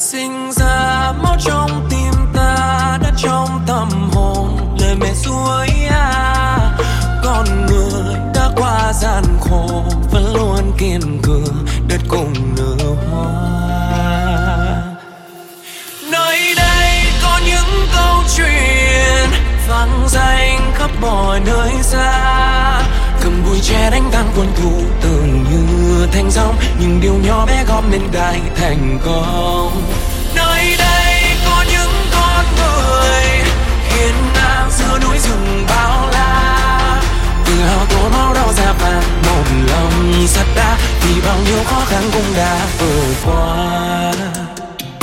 sinh ra máu trong tim ta, đã trong tâm hồn lời mẹ ru ấy con người đã qua gian khổ vẫn luôn kiên cường đất cùng nở hoa. Nơi đây có những câu chuyện vang danh khắp mọi nơi xa, cầm bụi tre đánh tan quân thù tưởng như thành dòng, những điều nhỏ bé góp nên đại thành công. Nơi đây